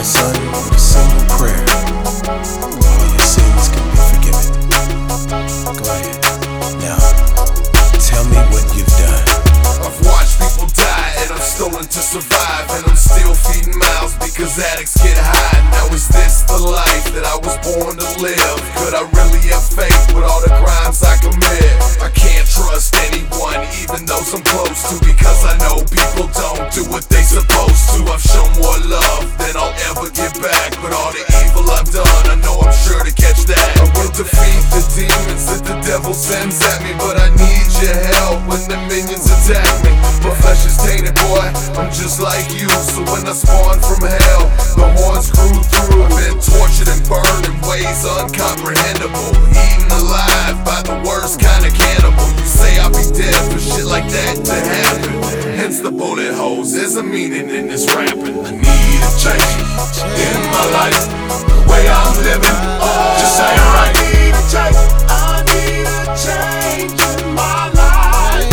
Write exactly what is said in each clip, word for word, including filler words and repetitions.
the Son with a simple prayer. All your sins can be forgiven. Go ahead. Now, tell me what you've done. I've watched people die and I'm stolen to survive, and I'm still feeding mouths because addicts get high. Now is this the life that I was born to live? Could I really have faith with all the crimes I commit? I can't trust anyone, even those I'm close to, because I know people don't do what they supposed to. I've shown more love than I'll ever get back, but all the evil I've done, I know I'm sure to catch that. I will defeat the demons that the devil sends at me, but I need your help when the minions attack me. My flesh is tainted, boy, I'm just like you. So when I spawn from hell, the horns grew through. I've been tortured and burned in ways uncomprehendable, eaten alive by the worst kind of cannibal. You say I'll be dead for shit like that to happen, hence the bullet holes. There's a meaning in this rapping. I need a change in my life, the way I'm living just ain't right. I need a change, I need a change in my life.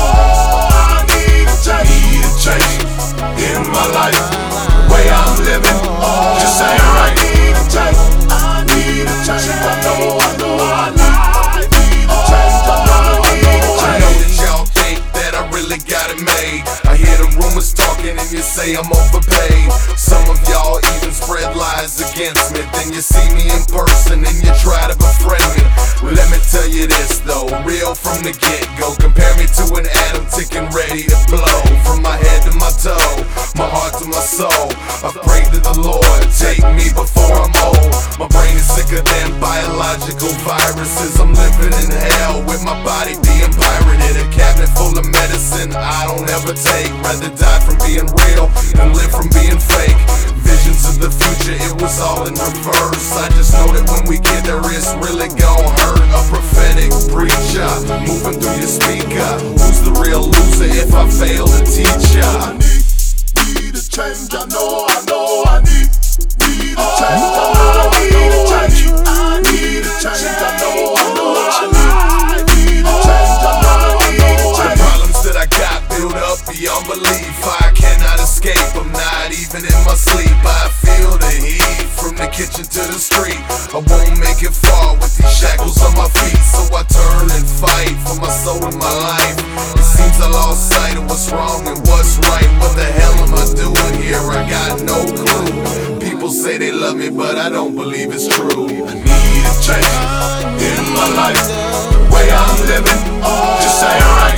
Oh, I need a change, Need a change in my life, the way I'm living just ain't right. I need a change, I need a change. I know, I know, I like need a change. I know, I need a I know that y'all think that I really got it made. I hear them rumors talking and you say I'm overpaid. Some of y'all even spread lies against me. Then you see me in person and you try to befriend me. Well, let me tell you this though, real from the get-go. Compare me to an atom ticking ready to blow. From my head to my toe, my heart to my soul, I pray to the Lord, take me before I'm old. My brain is sicker than biological viruses. I'm living in hell with my body being pirated. A cabinet full of medicine I don't ever take. Rather die from being real than live from being fake. Visions of the future, it was all in reverse. I just know that when we get there, it's really gon' hurt. A prophetic preacher moving through your speaker. Who's the real loser if I fail to teach ya? I need, need a change. I know, I know, I need, need a change. I know, I need a change. I need a change. I know, I know, I need, need a change. I know, I need a The change. problems that I got built up beyond belief, I cannot escape, I'm not even in my sleep. I feel the heat from the kitchen to the street. I won't make it far with these shackles on my feet, so I turn and fight for my soul and my life. It seems I lost sight of what's wrong and what's right. What the hell am I doing here? I got no clue. People say they love me, but I don't believe it's true. I need a change in my life, the way I'm living just ain't right.